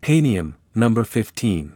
Paynium, number 15.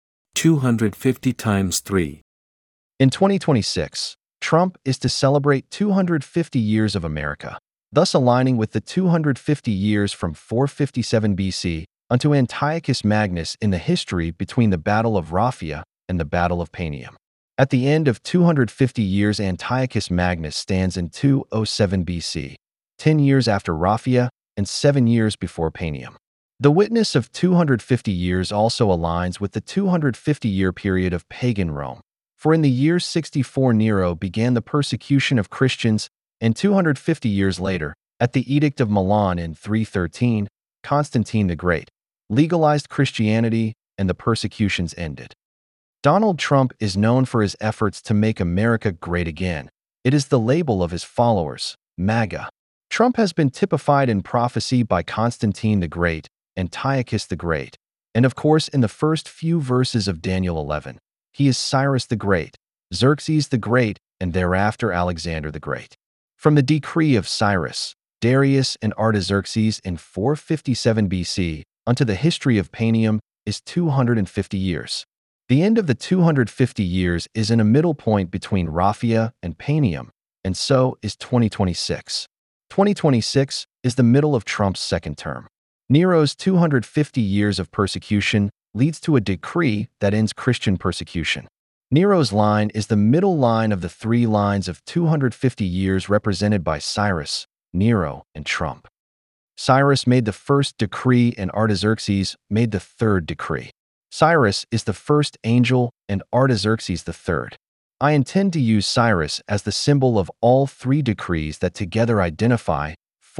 250 times 3. In 2026, Trump is to celebrate 250 years of America, thus aligning with the 250 years from 457 BC unto Antiochus Magnus in the history between the Battle of Raphia and the Battle of Paynium. At the end of 250 years, Antiochus Magnus stands in 207 BC, 10 years after Raphia and 7 years before Paynium. The witness of 250 years also aligns with the 250-year period of pagan Rome, for in the year 64 Nero began the persecution of Christians, and 250 years later, at the Edict of Milan in 313, Constantine the Great legalized Christianity and the persecutions ended. Donald Trump is known for his efforts to make America great again. It is the label of his followers, MAGA. Trump has been typified in prophecy by Constantine the Great, Antiochus the Great, and of course in the first few verses of Daniel 11. He is Cyrus the Great, Xerxes the Great, and thereafter Alexander the Great. From the decree of Cyrus, Darius, and Artaxerxes in 457 BC unto the history of Paynium is 250 years. The end of the 250 years is in a middle point between Raphia and Paynium, and so is 2026. 2026 is the middle of Trump's second term. Nero's 250 years of persecution leads to a decree that ends Christian persecution. Nero's line is the middle line of the three lines of 250 years represented by Cyrus, Nero, and Trump. Cyrus made the first decree and Artaxerxes made the third decree. Cyrus is the first angel and Artaxerxes the third. I intend to use Cyrus as the symbol of all three decrees that together identify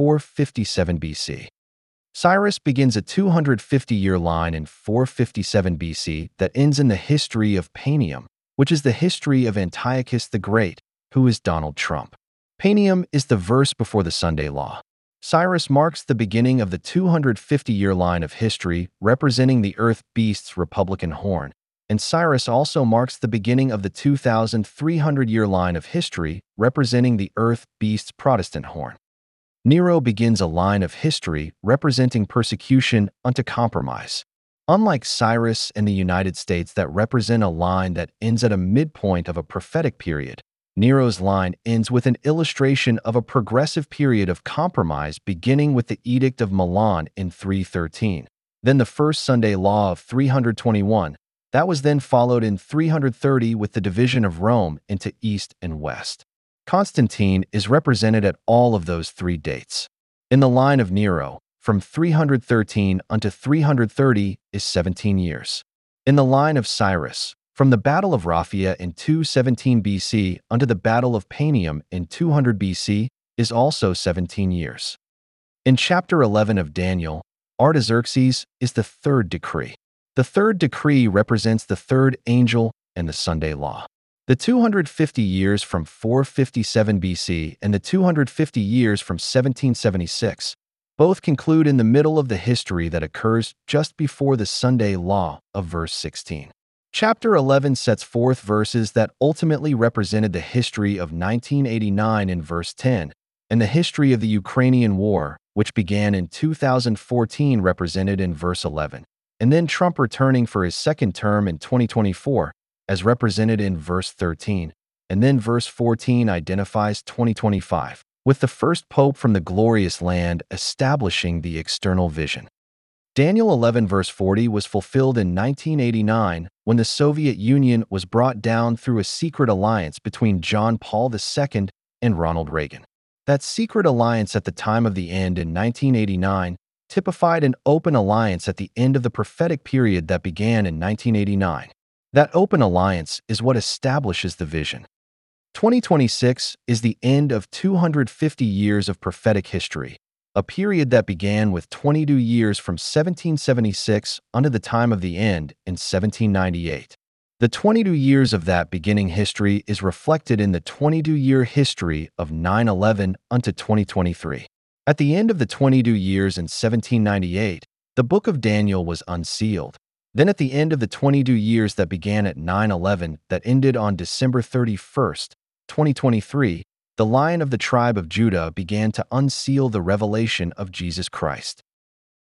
457 BC. Cyrus begins a 250-year line in 457 BC that ends in the history of Paynium, which is the history of Antiochus the Great, who is Donald Trump. Paynium is the verse before the Sunday Law. Cyrus marks the beginning of the 250-year line of history representing the Earth Beast's Republican horn, and Cyrus also marks the beginning of the 2,300-year line of history representing the Earth Beast's Protestant horn. Nero begins a line of history representing persecution unto compromise. Unlike Cyrus and the United States that represent a line that ends at a midpoint of a prophetic period, Nero's line ends with an illustration of a progressive period of compromise beginning with the Edict of Milan in 313, then the first Sunday Law of 321, that was then followed in 330 with the division of Rome into East and West. Constantine is represented at all of those three dates. In the line of Nero, from 313 unto 330 is 17 years. In the line of Cyrus, from the Battle of Raphia in 217 BC unto the Battle of Paynium in 200 BC is also 17 years. In chapter 11 of Daniel, Artaxerxes is the third decree. The third decree represents the third angel and the Sunday Law. The 250 years from 457 BC and the 250 years from 1776 both conclude in the middle of the history that occurs just before the Sunday Law of verse 16. Chapter 11 sets forth verses that ultimately represented the history of 1989 in verse 10, and the history of the Ukrainian War, which began in 2014 represented in verse 11, and then Trump returning for his second term in 2024, as represented in verse 13, and then verse 14 identifies 2025, with the first pope from the glorious land establishing the external vision. Daniel 11 verse 40 was fulfilled in 1989 when the Soviet Union was brought down through a secret alliance between John Paul II and Ronald Reagan. That secret alliance at the time of the end in 1989 typified an open alliance at the end of the prophetic period that began in 1989. That open alliance is what establishes the vision. 2026 is the end of 250 years of prophetic history, a period that began with 22 years from 1776 unto the time of the end in 1798. The 22 years of that beginning history is reflected in the 22-year history of 9/11 unto 2023. At the end of the 22 years in 1798, the book of Daniel was unsealed. Then at the end of the 22 years that began at 9/11 that ended on December 31st, 2023, the Lion of the tribe of Judah began to unseal the revelation of Jesus Christ.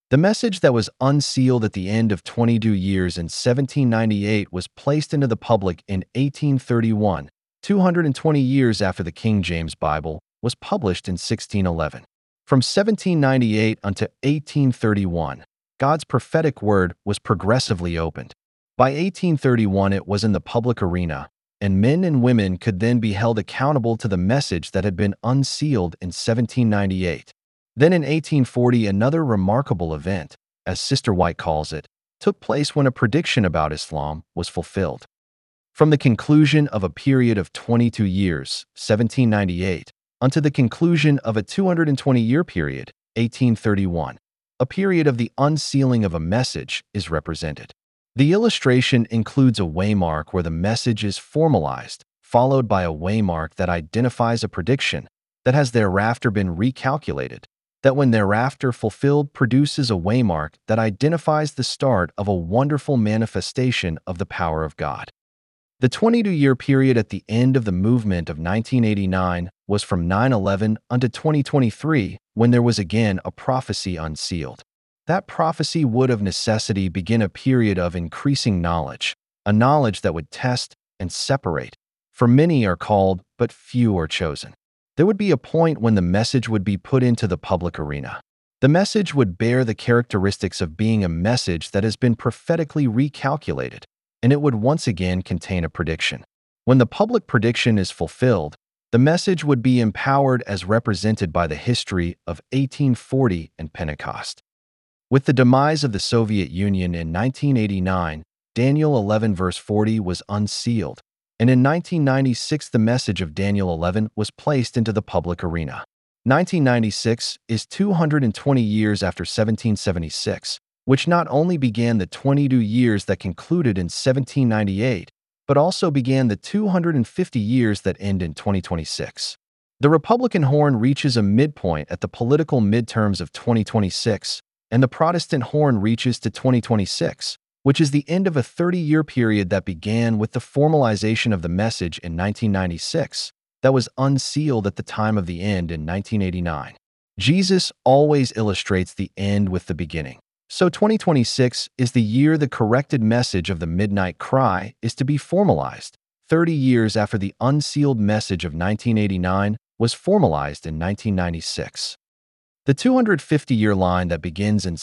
The message that was unsealed at the end of 22 years in 1798 was placed into the public in 1831, 220 years after the King James Bible was published in 1611. From 1798 until 1831, God's prophetic word was progressively opened. By 1831, it was in the public arena, and men and women could then be held accountable to the message that had been unsealed in 1798. Then in 1840, another remarkable event, as Sister White calls it, took place when a prediction about Islam was fulfilled. From the conclusion of a period of 22 years, 1798, unto the conclusion of a 220-year period, 1831, a period of the unsealing of a message is represented. The illustration includes a waymark where the message is formalized, followed by a waymark that identifies a prediction that has thereafter been recalculated, that when thereafter fulfilled produces a waymark that identifies the start of a wonderful manifestation of the power of God. The 22-year period at the end of the movement of 1989 was from 9/11 unto 2023, when there was again a prophecy unsealed. That prophecy would of necessity begin a period of increasing knowledge, a knowledge that would test and separate. For many are called, but few are chosen. There would be a point when the message would be put into the public arena. The message would bear the characteristics of being a message that has been prophetically recalculated, and it would once again contain a prediction. When the public prediction is fulfilled, the message would be empowered as represented by the history of 1840 and Pentecost. With the demise of the Soviet Union in 1989, Daniel 11 verse 40 was unsealed, and in 1996 the message of Daniel 11 was placed into the public arena. 1996 is 220 years after 1776, which not only began the 22 years that concluded in 1798, but also began the 250 years that end in 2026. The Republican horn reaches a midpoint at the political midterms of 2026, and the Protestant horn reaches to 2026, which is the end of a 30-year period that began with the formalization of the message in 1996 that was unsealed at the time of the end in 1989. Jesus always illustrates the end with the beginning. So 2026 is the year the corrected message of the midnight cry is to be formalized, 30 years after the unsealed message of 1989 was formalized in 1996. The 250-year line that begins in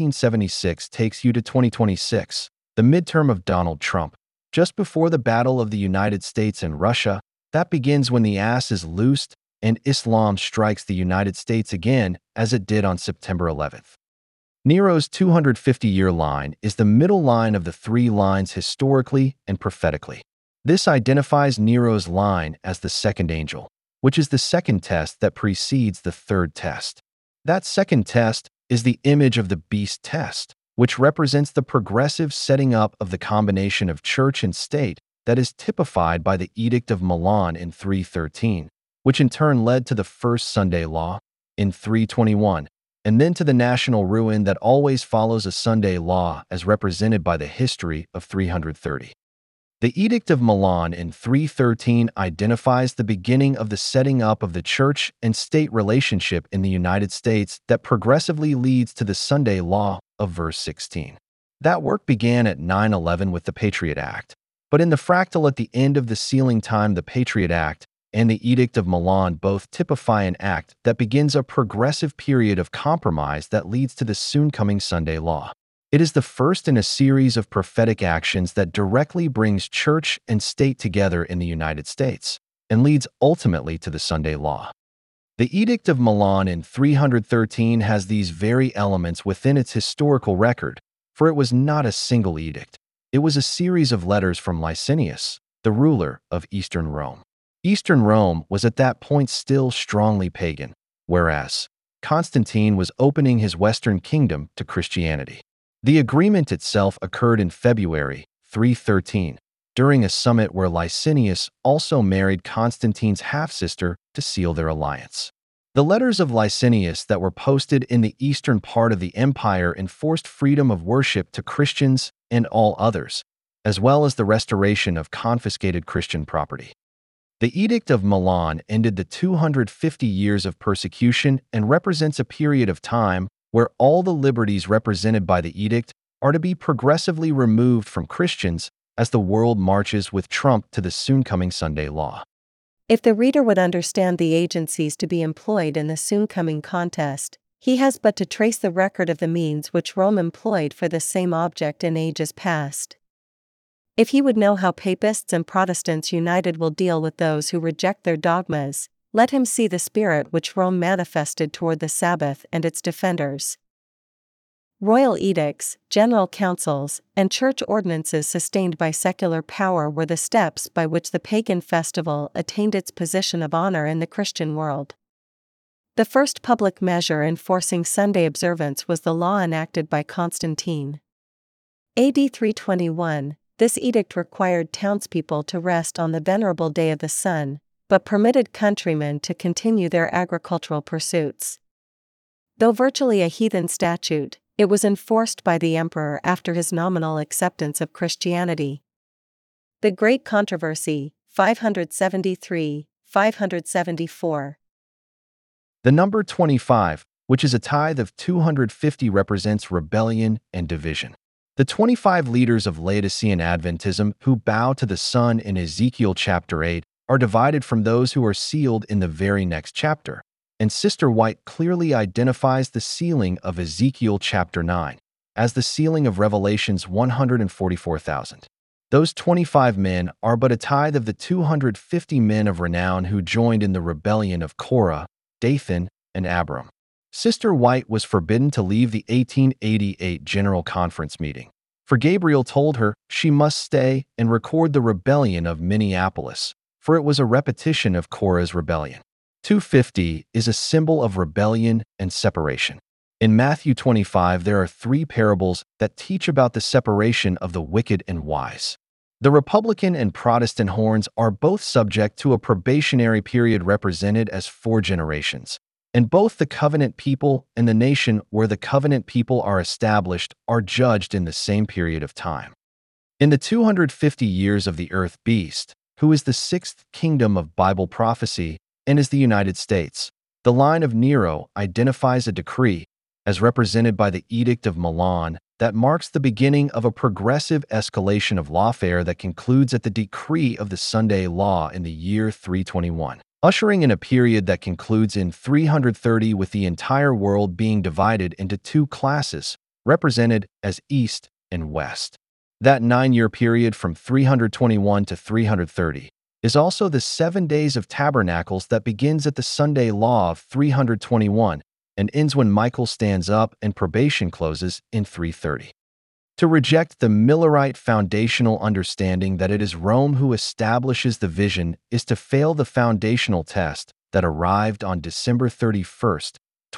1776 takes you to 2026, the midterm of Donald Trump. Just before the battle of the United States and Russia, that begins when the ass is loosed and Islam strikes the United States again, as it did on September 11th. Nero's 250-year line is the middle line of the three lines historically and prophetically. This identifies Nero's line as the second angel, which is the second test that precedes the third test. That second test is the image of the beast test, which represents the progressive setting up of the combination of church and state that is typified by the Edict of Milan in 313, which in turn led to the first Sunday law in 321, and then to the national ruin that always follows a Sunday law as represented by the history of 330. The Edict of Milan in 313 identifies the beginning of the setting up of the church and state relationship in the United States that progressively leads to the Sunday law of verse 16. That work began at 9/11 with the Patriot Act, but in the fractal at the end of the sealing time, the Patriot Act and the Edict of Milan both typify an act that begins a progressive period of compromise that leads to the soon-coming Sunday law. It is the first in a series of prophetic actions that directly brings church and state together in the United States and leads ultimately to the Sunday law. The Edict of Milan in 313 has these very elements within its historical record, for it was not a single edict. It was a series of letters from Licinius, the ruler of Eastern Rome. Eastern Rome was at that point still strongly pagan, whereas Constantine was opening his Western kingdom to Christianity. The agreement itself occurred in February 313, during a summit where Licinius also married Constantine's half-sister to seal their alliance. The letters of Licinius that were posted in the eastern part of the empire enforced freedom of worship to Christians and all others, as well as the restoration of confiscated Christian property. The Edict of Milan ended the 250 years of persecution and represents a period of time where all the liberties represented by the edict are to be progressively removed from Christians as the world marches with Trump to the soon-coming Sunday law. If the reader would understand the agencies to be employed in the soon-coming contest, he has but to trace the record of the means which Rome employed for the same object in ages past. If he would know how Papists and Protestants united will deal with those who reject their dogmas, let him see the spirit which Rome manifested toward the Sabbath and its defenders. Royal edicts, general councils, and church ordinances sustained by secular power were the steps by which the pagan festival attained its position of honor in the Christian world. The first public measure enforcing Sunday observance was the law enacted by Constantine. AD 321, this edict required townspeople to rest on the venerable day of the sun, but permitted countrymen to continue their agricultural pursuits. Though virtually a heathen statute, it was enforced by the emperor after his nominal acceptance of Christianity. The Great Controversy, 573-574. The number 25, which is a tithe of 250, represents rebellion and division. The 25 leaders of Laodicean Adventism who bow to the sun in Ezekiel chapter 8 are divided from those who are sealed in the very next chapter, and Sister White clearly identifies the sealing of Ezekiel chapter 9 as the sealing of Revelation's 144,000. Those 25 men are but a tithe of the 250 men of renown who joined in the rebellion of Korah, Dathan, and Abiram. Sister White was forbidden to leave the 1888 General Conference meeting, for Gabriel told her she must stay and record the rebellion of Minneapolis, for it was a repetition of Korah's rebellion. 250 is a symbol of rebellion and separation. In Matthew 25, there are 3 parables that teach about the separation of the wicked and wise. The Republican and Protestant horns are both subject to a probationary period represented as 4 generations, and both the covenant people and the nation where the covenant people are established are judged in the same period of time. In the 250 years of the earth beast, who is the 6th kingdom of Bible prophecy and is the United States, the line of Nero identifies a decree, as represented by the Edict of Milan, that marks the beginning of a progressive escalation of lawfare that concludes at the decree of the Sunday law in the year 321, ushering in a period that concludes in 330 with the entire world being divided into 2 classes, represented as East and West. That 9-year period from 321 to 330 is also the 7 days of tabernacles that begins at the Sunday law of 321 and ends when Michael stands up and probation closes in 330. To reject the Millerite foundational understanding that it is Rome who establishes the vision is to fail the foundational test that arrived on December 31st,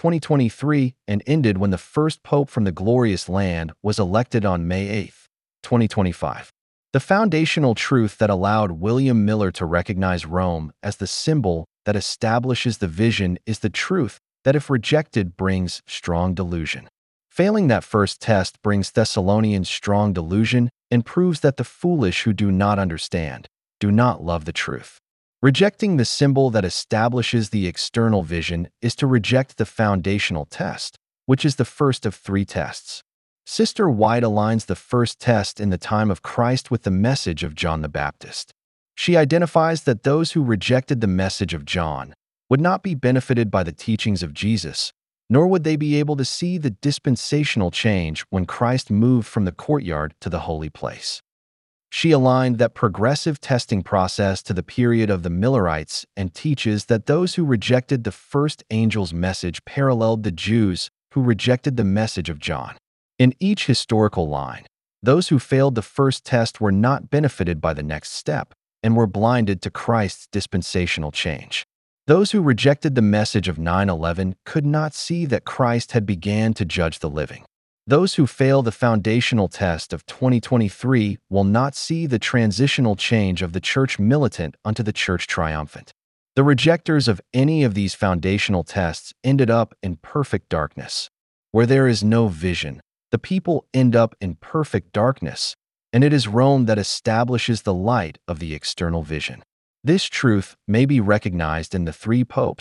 2023 and ended when the first pope from the glorious land was elected on May 8th, 2025. The foundational truth that allowed William Miller to recognize Rome as the symbol that establishes the vision is the truth that if rejected brings strong delusion. Failing that first test brings Thessalonians strong delusion and proves that the foolish who do not understand do not love the truth. Rejecting the symbol that establishes the external vision is to reject the foundational test, which is the first of 3 tests. Sister White aligns the first test in the time of Christ with the message of John the Baptist. She identifies that those who rejected the message of John would not be benefited by the teachings of Jesus, nor would they be able to see the dispensational change when Christ moved from the courtyard to the holy place. She aligned that progressive testing process to the period of the Millerites and teaches that those who rejected the first angel's message paralleled the Jews who rejected the message of John. In each historical line, those who failed the first test were not benefited by the next step and were blinded to Christ's dispensational change. Those who rejected the message of 9/11 could not see that Christ had began to judge the living. Those who fail the foundational test of 2023 will not see the transitional change of the church militant unto the church triumphant. The rejectors of any of these foundational tests ended up in perfect darkness. Where there is no vision, the people end up in perfect darkness, and it is Rome that establishes the light of the external vision. This truth may be recognized in the 3 popes,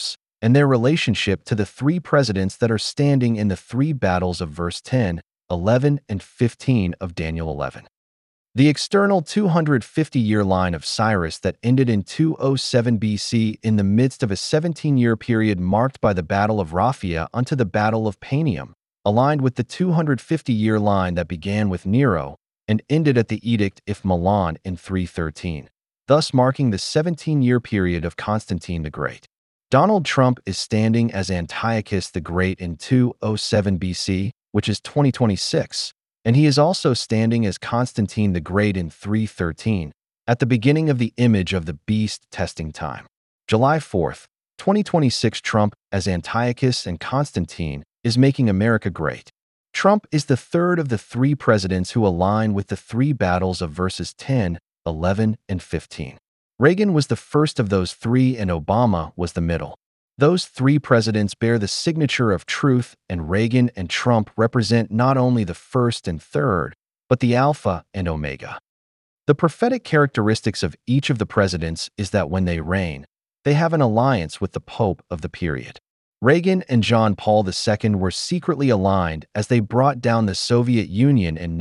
and their relationship to the three presidents that are standing in the three battles of verse 10, 11, and 15 of Daniel 11. The external 250-year line of Cyrus that ended in 207 BC in the midst of a 17-year period marked by the Battle of Raphia unto the Battle of Panium, aligned with the 250-year line that began with Nero and ended at the Edict of Milan in 313, thus marking the 17-year period of Constantine the Great. Donald Trump is standing as Antiochus the Great in 207 BC, which is 2026, and he is also standing as Constantine the Great in 313, at the beginning of the image of the beast testing time. July 4th, 2026. Trump as Antiochus and Constantine is making America great. Trump is the third of the three presidents who align with the three battles of verses 10, 11, and 15. Reagan was the first of those three and Obama was the middle. Those three presidents bear the signature of truth, and Reagan and Trump represent not only the first and third, but the Alpha and Omega. The prophetic characteristics of each of the presidents is that when they reign, they have an alliance with the Pope of the period. Reagan and John Paul II were secretly aligned as they brought down the Soviet Union in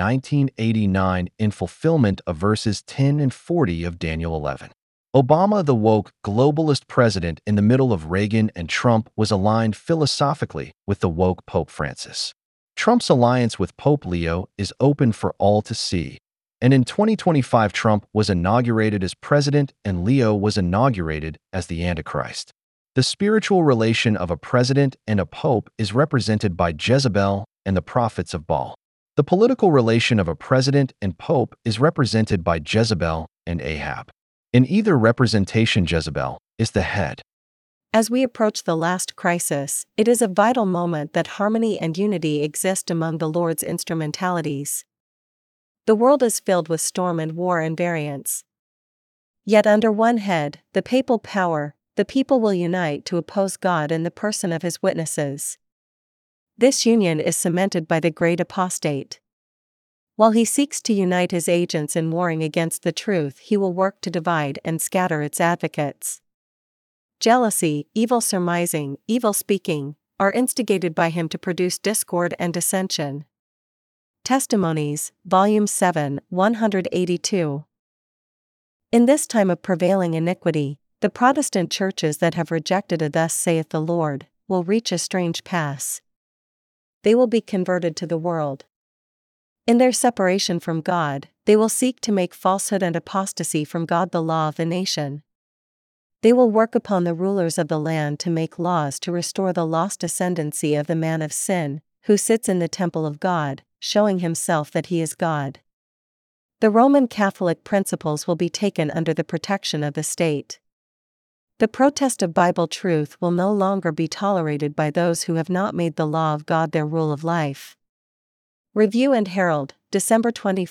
1989 in fulfillment of verses 10 and 40 of Daniel 11. Obama, the woke globalist president in the middle of Reagan and Trump, was aligned philosophically with the woke Pope Francis. Trump's alliance with Pope Leo is open for all to see, and in 2025 Trump was inaugurated as president and Leo was inaugurated as the Antichrist. The spiritual relation of a president and a pope is represented by Jezebel and the prophets of Baal. The political relation of a president and pope is represented by Jezebel and Ahab. In either representation, Jezebel is the head. As we approach the last crisis, it is a vital moment that harmony and unity exist among the Lord's instrumentalities. The world is filled with storm and war and variance. Yet under one head, the papal power, the people will unite to oppose God in the person of his witnesses. This union is cemented by the great apostate. While he seeks to unite his agents in warring against the truth, he will work to divide and scatter its advocates. Jealousy, evil surmising, evil speaking, are instigated by him to produce discord and dissension. Testimonies, Volume 7, 182. In this time of prevailing iniquity, the Protestant churches that have rejected a "Thus saith the Lord" will reach a strange pass. They will be converted to the world. In their separation from God, they will seek to make falsehood and apostasy from God the law of the nation. They will work upon the rulers of the land to make laws to restore the lost ascendancy of the man of sin, who sits in the temple of God, showing himself that he is God. The Roman Catholic principles will be taken under the protection of the state. The protest of Bible truth will no longer be tolerated by those who have not made the law of God their rule of life. Review and Herald, December 21,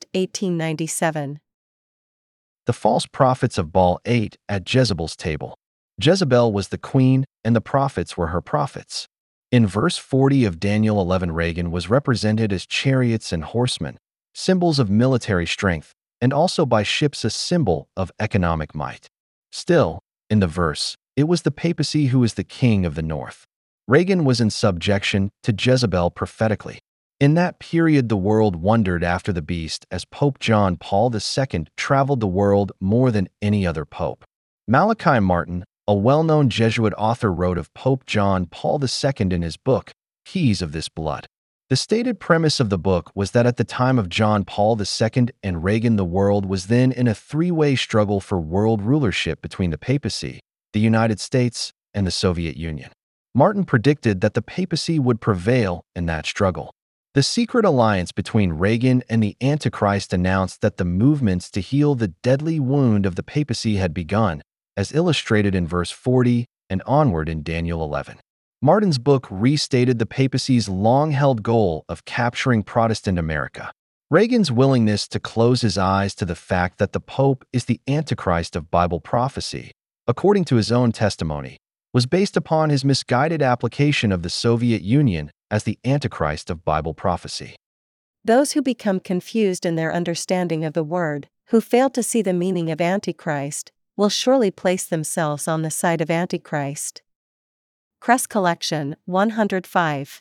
1897. The false prophets of Baal ate at Jezebel's table. Jezebel was the queen, and the prophets were her prophets. In verse 40 of Daniel 11, Reagan was represented as chariots and horsemen, symbols of military strength, and also by ships, a symbol of economic might. Still, in the verse, it was the papacy who was the king of the north. Reagan was in subjection to Jezebel prophetically. In that period, the world wondered after the beast as Pope John Paul II traveled the world more than any other pope. Malachi Martin, a well-known Jesuit author, wrote of Pope John Paul II in his book, Keys of This Blood. The stated premise of the book was that at the time of John Paul II and Reagan, the world was then in a three-way struggle for world rulership between the papacy, the United States, and the Soviet Union. Martin predicted that the papacy would prevail in that struggle. The secret alliance between Reagan and the Antichrist announced that the movements to heal the deadly wound of the papacy had begun, as illustrated in verse 40 and onward in Daniel 11. Martin's book restated the papacy's long-held goal of capturing Protestant America. Reagan's willingness to close his eyes to the fact that the Pope is the Antichrist of Bible prophecy, according to his own testimony, was based upon his misguided application of the Soviet Union as the Antichrist of Bible prophecy. Those who become confused in their understanding of the word, who fail to see the meaning of Antichrist, will surely place themselves on the side of Antichrist. Crest Collection, 105.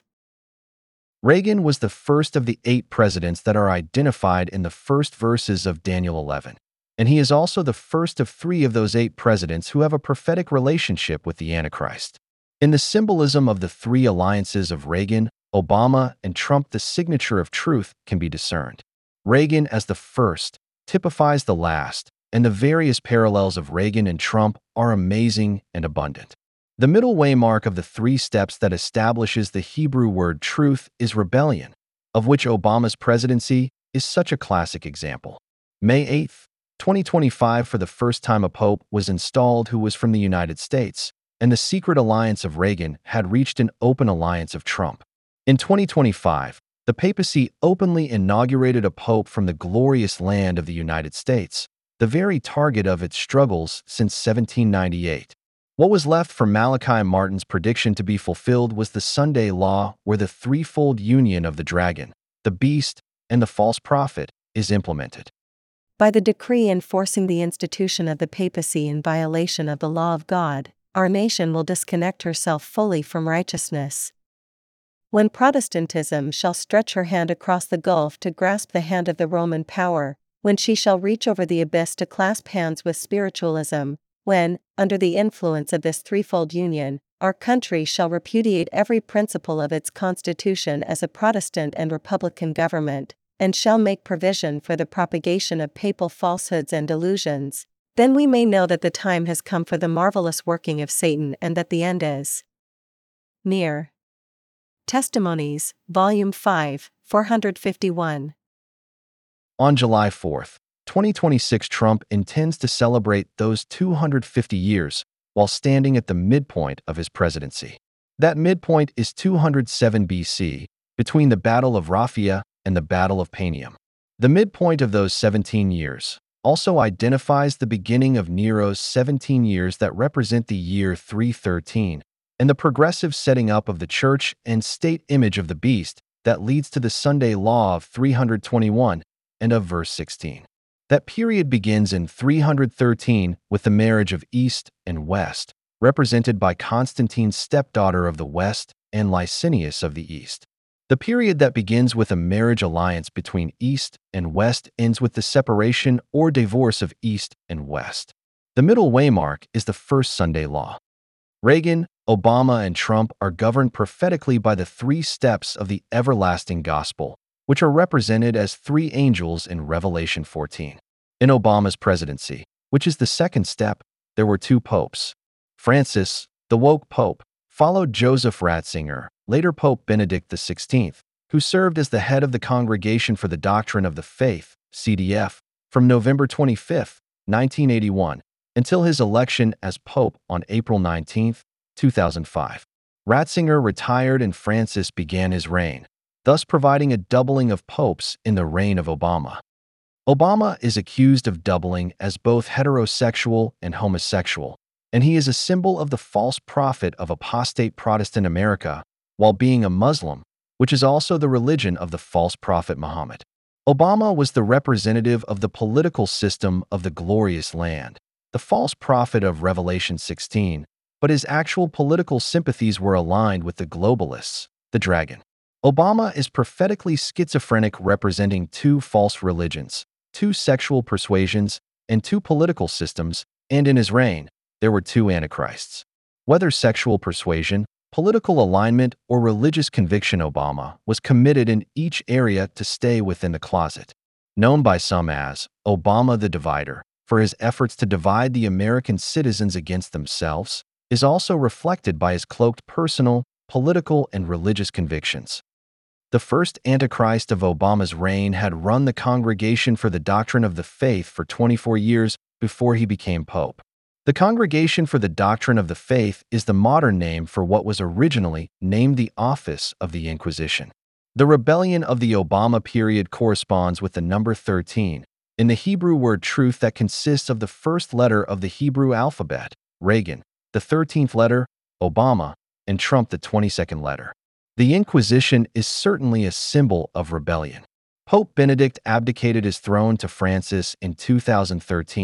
Reagan was the first of the 8 presidents that are identified in the first verses of Daniel 11, and he is also the first of 3 of those 8 presidents who have a prophetic relationship with the Antichrist. In the symbolism of the 3 alliances of Reagan, Obama, and Trump, the signature of truth can be discerned. Reagan as the first typifies the last, and the various parallels of Reagan and Trump are amazing and abundant. The middle waymark of the 3 steps that establishes the Hebrew word truth is rebellion, of which Obama's presidency is such a classic example. May 8, 2025, for the first time a pope was installed who was from the United States, and the secret alliance of Reagan had reached an open alliance of Trump. In 2025, the papacy openly inaugurated a pope from the glorious land of the United States, the very target of its struggles since 1798. What was left for Malachi Martin's prediction to be fulfilled was the Sunday law, where the threefold union of the dragon, the beast, and the false prophet is implemented. By the decree enforcing the institution of the papacy in violation of the law of God, our nation will disconnect herself fully from righteousness. When Protestantism shall stretch her hand across the gulf to grasp the hand of the Roman power, when she shall reach over the abyss to clasp hands with spiritualism, when, under the influence of this threefold union, our country shall repudiate every principle of its constitution as a Protestant and Republican government, and shall make provision for the propagation of papal falsehoods and delusions, then we may know that the time has come for the marvelous working of Satan and that the end is near. Testimonies, Volume 5, 451. On July 4, 2026, Trump intends to celebrate those 250 years while standing at the midpoint of his presidency. That midpoint is 207 BC, between the Battle of Raphia and the Battle of Panium. The midpoint of those 17 years also identifies the beginning of Nero's 17 years that represent the year 313, and the progressive setting up of the church and state image of the beast that leads to the Sunday law of 321 and of verse 16. That period begins in 313 with the marriage of East and West, represented by Constantine's stepdaughter of the West and Licinius of the East. The period that begins with a marriage alliance between East and West ends with the separation or divorce of East and West. The middle waymark is the first Sunday law. Reagan, Obama, and Trump are governed prophetically by the 3 steps of the everlasting gospel, which are represented as 3 angels in Revelation 14. In Obama's presidency, which is the second step, there were 2 popes. Francis, the woke pope, followed Joseph Ratzinger, later Pope Benedict XVI, who served as the head of the Congregation for the Doctrine of the Faith, CDF, from November 25, 1981, until his election as pope on April 19, 2005. Ratzinger retired and Francis began his reign, thus providing a doubling of popes in the reign of Obama. Obama is accused of doubling as both heterosexual and homosexual, and he is a symbol of the false prophet of apostate Protestant America, while being a Muslim, which is also the religion of the false prophet Muhammad. Obama was the representative of the political system of the glorious land, the false prophet of Revelation 16, but his actual political sympathies were aligned with the globalists, the dragon. Obama is prophetically schizophrenic, representing 2 false religions, 2 sexual persuasions, and 2 political systems, and in his reign, there were 2 antichrists. Whether sexual persuasion, political alignment, or religious conviction, Obama was committed in each area to stay within the closet. Known by some as Obama the Divider, for his efforts to divide the American citizens against themselves, is also reflected by his cloaked personal, political, and religious convictions. The first Antichrist of Obama's reign had run the Congregation for the Doctrine of the Faith for 24 years before he became pope. The Congregation for the Doctrine of the Faith is the modern name for what was originally named the Office of the Inquisition. The rebellion of the Obama period corresponds with the number 13 in the Hebrew word truth that consists of the first letter of the Hebrew alphabet, Reagan, the 13th letter, Obama, and Trump, the 22nd letter. The Inquisition is certainly a symbol of rebellion. Pope Benedict abdicated his throne to Francis in 2013,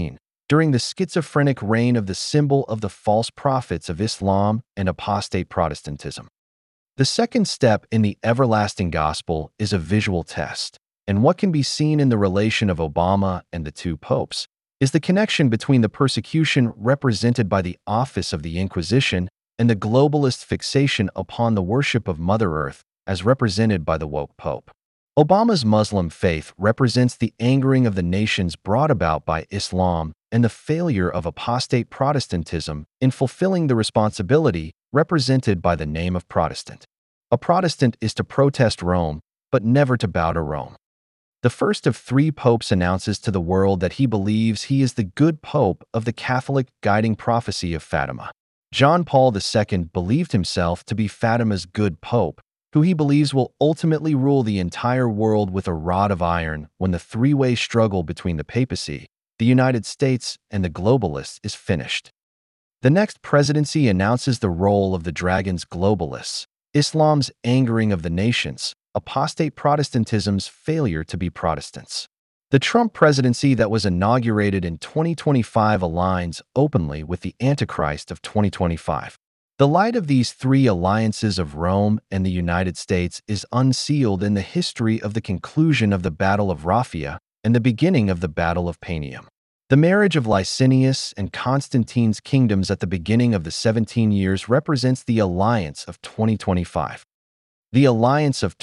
during the schizophrenic reign of the symbol of the false prophets of Islam and apostate Protestantism. The second step in the everlasting gospel is a visual test, and what can be seen in the relation of Obama and the two popes is the connection between the persecution represented by the office of the Inquisition and the globalist fixation upon the worship of Mother Earth as represented by the woke pope. Obama's Muslim faith represents the angering of the nations brought about by Islam and the failure of apostate Protestantism in fulfilling the responsibility represented by the name of Protestant. A Protestant is to protest Rome, but never to bow to Rome. The first of three popes announces to the world that he believes he is the good pope of the Catholic guiding prophecy of Fatima. John Paul II believed himself to be Fatima's good pope, who he believes will ultimately rule the entire world with a rod of iron when the three-way struggle between the papacy, the United States, and the globalists is finished. The next presidency announces the role of the dragon's globalists, Islam's angering of the nations, apostate Protestantism's failure to be Protestants. The Trump presidency that was inaugurated in 2025 aligns openly with the Antichrist of 2025. The light of these three alliances of Rome and the United States is unsealed in the history of the conclusion of the Battle of Raphia and the beginning of the Battle of Panium. The marriage of Licinius and Constantine's kingdoms at the beginning of the 17 years represents the alliance of 2025. The alliance of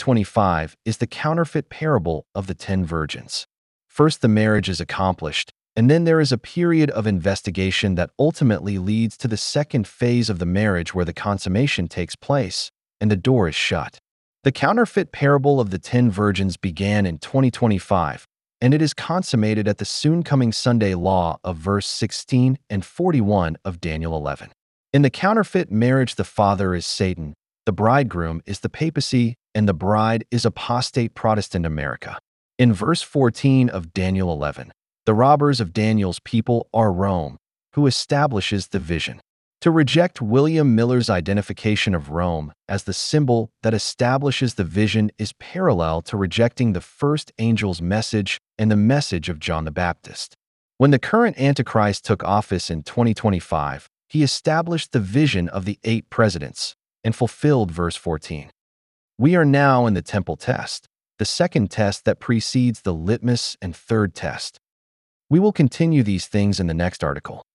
2025 is the counterfeit parable of the 10 virgins. First, the marriage is accomplished, and then there is a period of investigation that ultimately leads to the second phase of the marriage where the consummation takes place and the door is shut. The counterfeit parable of the 10 virgins began in 2025, and it is consummated at the soon-coming Sunday law of verse 16 and 41 of Daniel 11. In the counterfeit marriage, the father is Satan, the bridegroom is the papacy, and the bride is apostate Protestant America. In verse 14 of Daniel 11, the robbers of Daniel's people are Rome, who establishes the vision. To reject William Miller's identification of Rome as the symbol that establishes the vision is parallel to rejecting the first angel's message and the message of John the Baptist. When the current Antichrist took office in 2025, he established the vision of the 8 presidents and fulfilled verse 14. We are now in the temple test, the second test that precedes the litmus and third test. We will continue these things in the next article.